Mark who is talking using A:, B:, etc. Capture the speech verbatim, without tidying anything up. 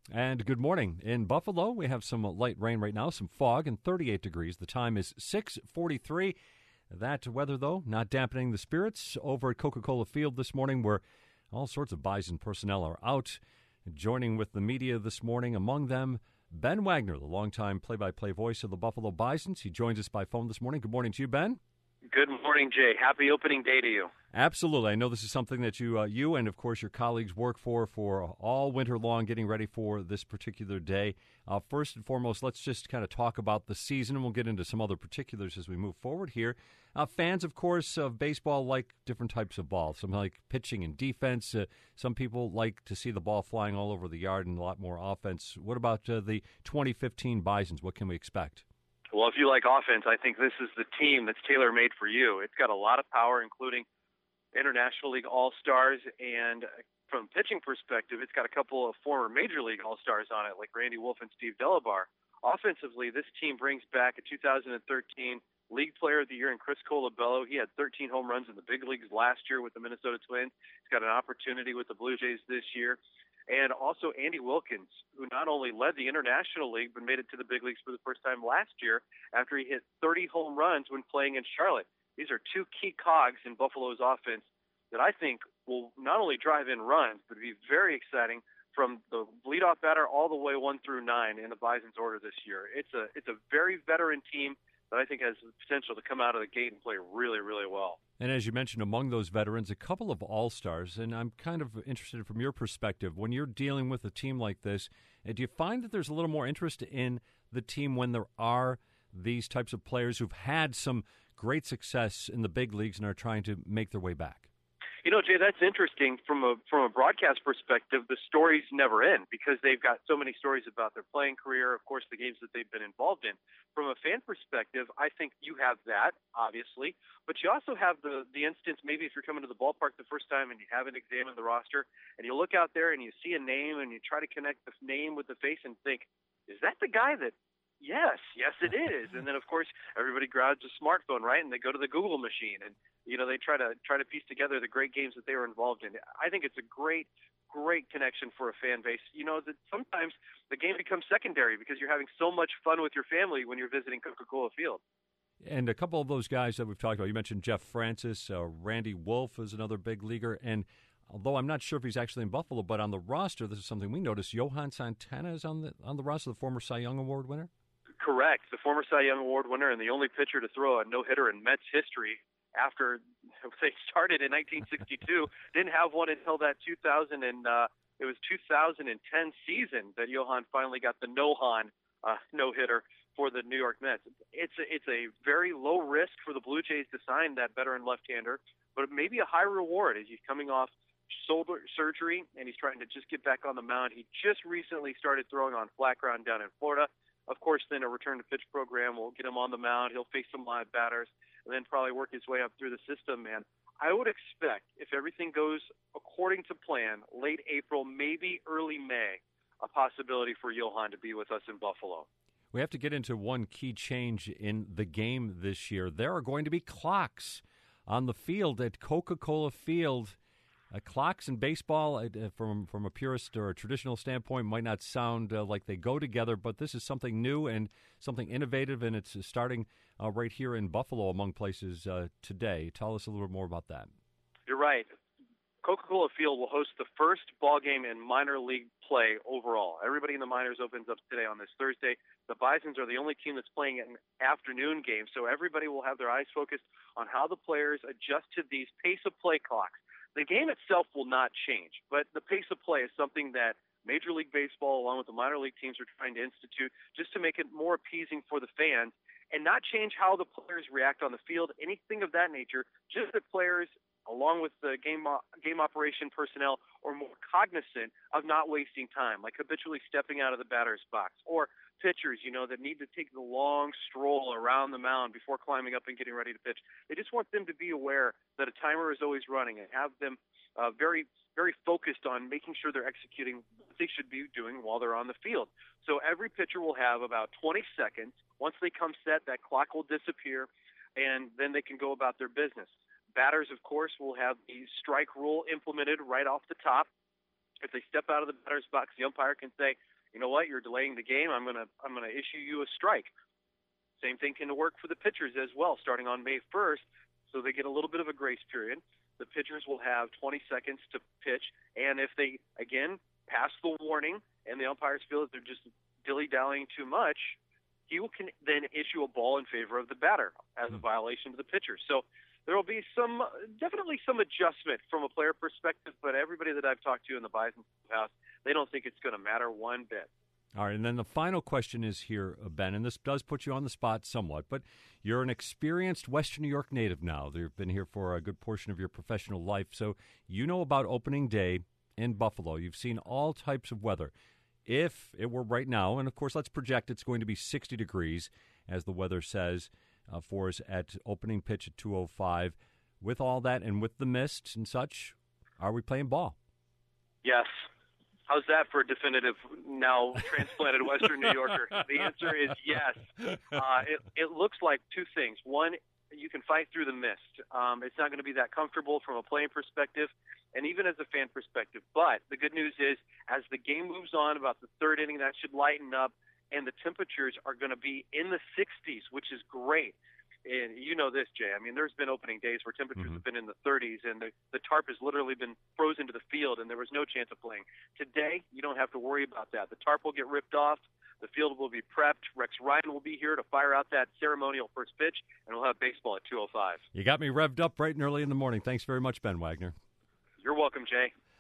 A: And good morning. In Buffalo, we have some light rain right now, some fog, and thirty-eight degrees. The time is six forty-three. That weather, though, not dampening the spirits. Over at Coca-Cola Field this morning, where all sorts of Bison personnel are out, joining with the media this morning. Among them, Ben Wagner, the longtime play-by-play voice of the Buffalo Bisons. He joins us by phone this morning. Good morning to you, Ben.
B: Good morning, Jay. Happy opening day to you.
A: Absolutely. I know this is something that you, uh, you and, of course, your colleagues work for for all winter long, getting ready for this particular day. Uh, first and foremost, let's just kind of talk about the season, and we'll get into some other particulars as we move forward here. Uh, fans, of course, of baseball like different types of balls. Some like pitching and defense. Uh, some people like to see the ball flying all over the yard and a lot more offense. What about uh, the twenty fifteen Bisons? What can we expect?
B: Well, if you like offense, I think this is the team that's tailor-made for you. It's got a lot of power, including International League All-Stars, and from a pitching perspective, it's got a couple of former Major League All-Stars on it, like Randy Wolf and Steve Delabar. Offensively, this team brings back a two thousand thirteen League Player of the Year in Chris Colabello. He had thirteen home runs in the big leagues last year with the Minnesota Twins. He's got an opportunity with the Blue Jays this year. And also Andy Wilkins, who not only led the International League, but made it to the big leagues for the first time last year after he hit thirty home runs when playing in Charlotte. These are two key cogs in Buffalo's offense that I think will not only drive in runs, but be very exciting from the leadoff batter all the way one through nine in the Bison's order this year. It's a it's a very veteran team that I think has the potential to come out of the gate and play really, really well.
A: And as you mentioned, among those veterans, a couple of all-stars, and I'm kind of interested from your perspective, when you're dealing with a team like this, do you find that there's a little more interest in the team when there are these types of players who've had some great success in the big leagues and are trying to make their way back?
B: You know, Jay, that's interesting. From a from a broadcast perspective, the stories never end because they've got so many stories about their playing career, of course, the games that they've been involved in. From a fan perspective, I think you have that, obviously, but you also have the, the instance, maybe if you're coming to the ballpark the first time and you haven't examined the roster, and you look out there and you see a name and you try to connect the name with the face and think, is that the guy that Yes, yes, it is. And then, of course, everybody grabs a smartphone, right? And they go to the Google machine, and you know they try to try to piece together the great games that they were involved in. I think it's a great, great connection for a fan base. You know that sometimes the game becomes secondary because you're having so much fun with your family when you're visiting Coca-Cola Field.
A: And a couple of those guys that we've talked about, you mentioned Jeff Francis, uh, Randy Wolf is another big leaguer, and although I'm not sure if he's actually in Buffalo, but on the roster, this is something we noticed. Johan Santana is on the on the roster, the former Cy Young Award winner.
B: Correct. The former Cy Young Award winner and the only pitcher to throw a no-hitter in Mets history after they started in nineteen sixty-two. Didn't have one until that two thousand and uh, it was two thousand ten season that Johan finally got the no-han uh, no-hitter for the New York Mets. It's a, it's a very low risk for the Blue Jays to sign that veteran left-hander, but maybe a high reward as he's coming off shoulder surgery and he's trying to just get back on the mound. He just recently started throwing on flat ground down in Florida. Of course, then a return to pitch program will get him on the mound. He'll face some live batters and then probably work his way up through the system, man. I would expect, if everything goes according to plan, late April, maybe early May, a possibility for Johan to be with us in Buffalo.
A: We have to get into one key change in the game this year. There are going to be clocks on the field at Coca-Cola Field. Uh, clocks and baseball, uh, from from a purist or a traditional standpoint, might not sound uh, like they go together, but this is something new and something innovative, and it's starting uh, right here in Buffalo, among places uh, today. Tell us a little bit more about that.
B: You're right. Coca-Cola Field will host the first ball game in minor league play overall. Everybody in the minors opens up today on this Thursday. The Bisons are the only team that's playing an afternoon game, so everybody will have their eyes focused on how the players adjust to these pace of play clocks. The game itself will not change, but the pace of play is something that Major League Baseball, along with the minor league teams, are trying to institute just to make it more appeasing for the fans and not change how the players react on the field, anything of that nature, just that players, along with the game game operation personnel, are more cognizant of not wasting time, like habitually stepping out of the batter's box, or pitchers, you know, that need to take the long stroll around the mound before climbing up and getting ready to pitch. They just want them to be aware that a timer is always running and have them uh, very, very focused on making sure they're executing what they should be doing while they're on the field. So every pitcher will have about twenty seconds. Once they come set, that clock will disappear, and then they can go about their business. Batters, of course, will have the strike rule implemented right off the top. If they step out of the batter's box, the umpire can say, you know what, you're delaying the game. I'm gonna I'm gonna issue you a strike. Same thing can work for the pitchers as well, starting on May first, so they get a little bit of a grace period. The pitchers will have twenty seconds to pitch, and if they, again, pass the warning and the umpires feel that they're just dilly-dallying too much, he will can then issue a ball in favor of the batter as a violation to the pitcher. So there will be some, definitely some adjustment from a player perspective, but everybody that I've talked to in the Bison house, they don't think it's going to matter one bit.
A: All right, and then the final question is here, Ben, and this does put you on the spot somewhat, but you're an experienced Western New York native now. You've been here for a good portion of your professional life, so you know about opening day in Buffalo. You've seen all types of weather. If it were right now, and of course let's project it's going to be sixty degrees, as the weather says, uh, for us at opening pitch at two oh five, with all that and with the mist and such, are we playing ball?
B: Yes. How's that for a definitive, now transplanted Western New Yorker? The answer is yes. Uh, it, it looks like two things. One, you can fight through the mist. Um, it's not going to be that comfortable from a playing perspective and even as a fan perspective. But the good news is, as the game moves on, about the third inning, that should lighten up, and the temperatures are going to be in the sixties, which is great. And you know this, Jay. I mean, there's been opening days where temperatures mm-hmm. have been in the thirties, and the, the tarp has literally been frozen to the field, and there was no chance of playing. Today, you don't have to worry about that. The tarp will get ripped off. The field will be prepped. Rex Ryan will be here to fire out that ceremonial first pitch, and we'll have baseball at two oh five.
A: You got me revved up bright and early in the morning. Thanks very much, Ben Wagner.
B: You're welcome, Jay.